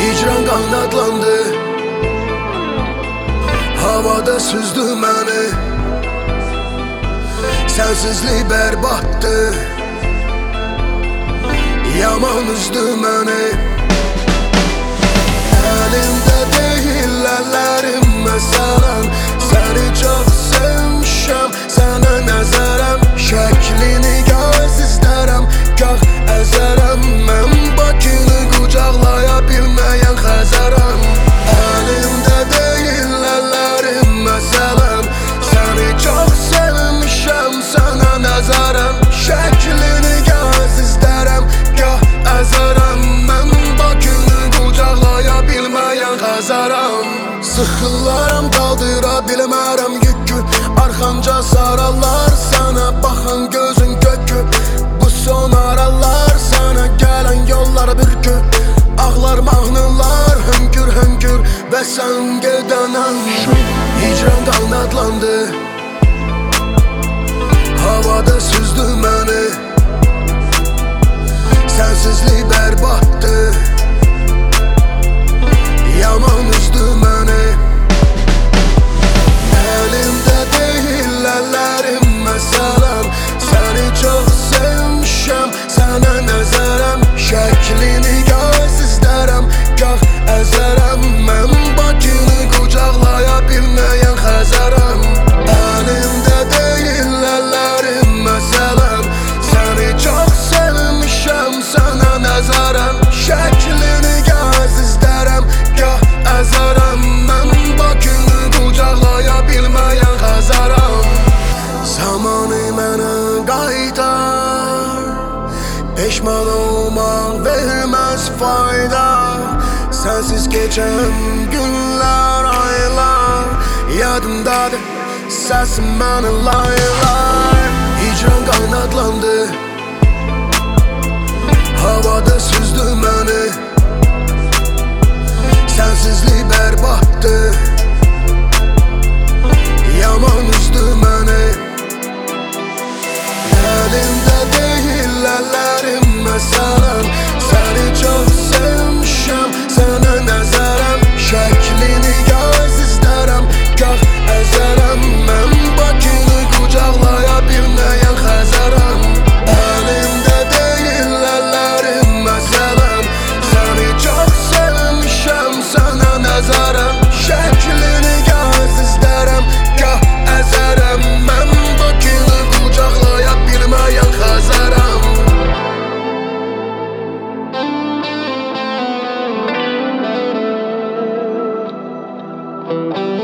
Hicran qanadlandı, havada süzdü məni. Sensizlik berbattı, yaman üzdü məni. Elimdə deyil əllərim məsələn, səni çox sevmişəm, sənə nəzərəm. Şəklini göz istərəm, gah əzərəm. Mən Bakını qucaqlaya bilməyən Xəzərəm. Əlimdə deyil əllərim məsələn, səni çox sevmişəm, sənə nəzərəm. Şəklini göz istərəm, gah əzərəm. Mən Bakını qucaqlaya bilməyən Xəzərəm. Sıxılaram, qaldıra bilmərəm yükü, arxamca sararlar sənə baxan gözün kökü. Bu son aralar sənə gələn yollar bürkü, ağlar mahnılar hönkür hönkür və sən gedənən. Hicran qanadlandı, havada süzdü məni. Sensizlik berbattı, yaman üzdü məni. Elimdə deyil əllərim məsələn, səni çox sevmişəm, sənə nəzərəm. Şəklini göz istərəm, gah əzərəm. Mən Bakını qucaqlaya bilməyən Xəzərəm. Əlimdə deyil əllərim məsələn, səni çox sevmişəm, sənə nəzərəm. Şəklini göz istərəm, gah əzərəm. Mən Bakını qucaqlaya bilməyən Xəzərəm. Zamanı mənə qaytar, peşman olmaq verməz fayda. Sənsiz keçən günlər, aylar yadımdadır, səsim məni laylar. Hicran qanadlandı, havada süzdü məni. Sensizlik berbattı, yaman üzdü məni. Elimdə deyil əllərim məsələn, səni çox sevmişəm, sənə nəzərəm. Şəklini göz istərəm, gah əzərəm. Mən Bakını qucaqlaya bilməyən Xəzərəm. Əlimdə deyil əllərim məsələn, səni çox sevmişəm, sənə nəzərəm. Şəklini göz istərəm, gah əzərəm. Mən Bakını qucaqlaya bilməyən Xəzərəm.